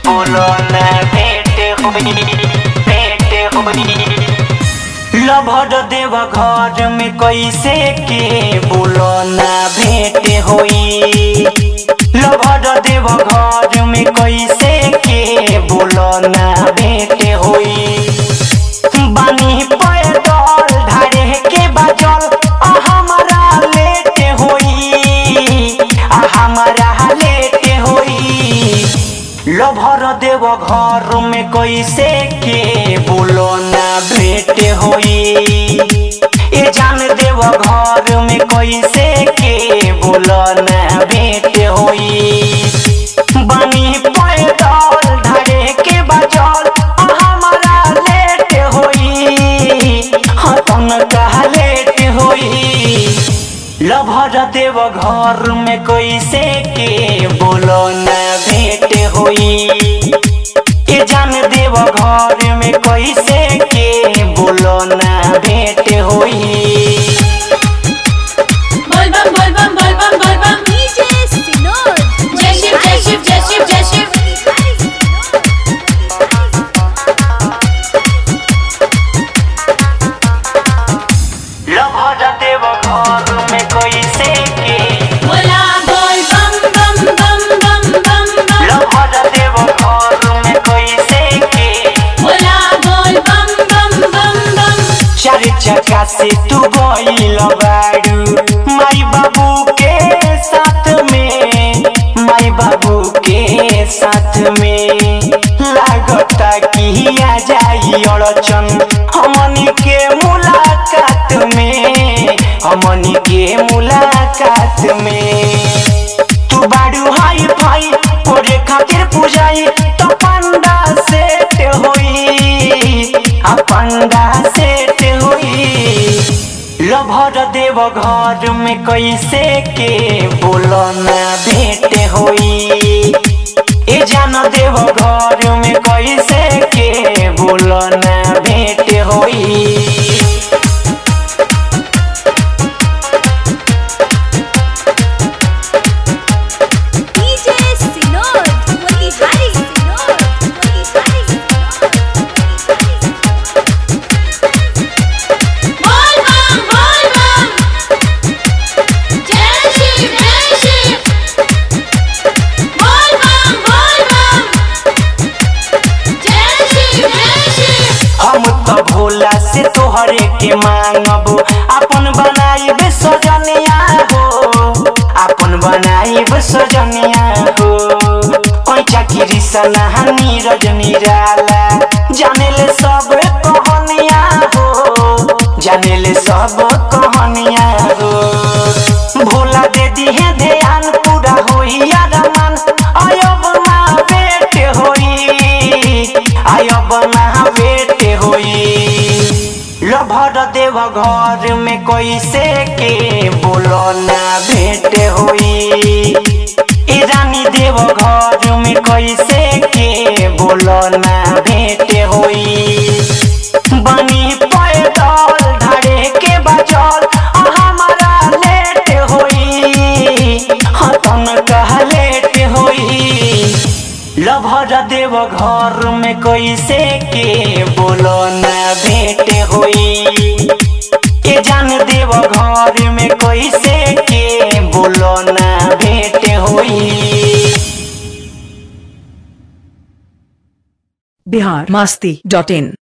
बोलो ना भेंट होई, भेंट होई। लभर देव घर में कैसे के बोलो ना भेंट होई। लभर देव घर में कैसे के बोलो ना भेंट होई। बानी पैदल धारे के बाजल हमारा लेट होई, हमारा लेट होई। लभर देव घर में कैसे के बोलो ना भेंट होई। ए जान देव घर में कैसे के बोलो ना भेंट होई। बानी पैदल धारे के बाजल हमारा लेट होई, हतन कहा लेट होई। लभर देव घर में कैसे के बोलो ना भेंट होई। ए जान देव घर में कैसे के बोलो ना भेंट होई। बोलबम बोलबम बोलबम बोलबम डीजे सिनोर जय शिव जय शिव जय शिव जय शिव। लभर देव घर में कैसे के बोला बोल बम बम बम बम बम बम। लभर देव घर में कैसे के बोला बोल बम बम बम बम। चार चक्का से तू गइल बारू माई बाबू के साथ में, माई बाबू के साथ में। लागता कि आ जाई अड़चन हमनी के मुलाकात में, हमनी के मुलाकात में। तू बारू हाई भाई तोरे खातिर पूजाई तो पंडा सेट होई, आ पंडा सेट होई। लभर देव घर में कैसे के बोलो ना भेंट होई। ए जान देव घर में कैसे के बोलो ना भेंट होई। डीजे सिनोर मोतिहारी सिनोर मोतिहारी बोल बम बोल बम जय शिव जय शिव। बोल बम जय शिव जय शिव। हम तो भोला से तोहरे के मांगब अपन बनाइब सजनिया हो, अपन बनाइब सजनिया हो। कैचा कृष्णा नीरज निराला जानेले सब कहानिया हो, जानेले सब कहानिया हो। भोला दे दिहे ध्यान पूरा होई अरमान आयब ना भेंट होई, आयब ना भेंट होई। लभर देव घर में कैसे के बोलो ना भेंट होई। ए रानी देव घर में कैसे के बोलो ना भेंट होई। बानी पैदल धारे के बाजल हमारा लेट होई, हतन कहा लेट होई। लभर देव घर में कैसे के बोलो ना भेंट होई। ए जान देव घर में कैसे के बोलो ना भेंट होई। बिहार मस्ती.in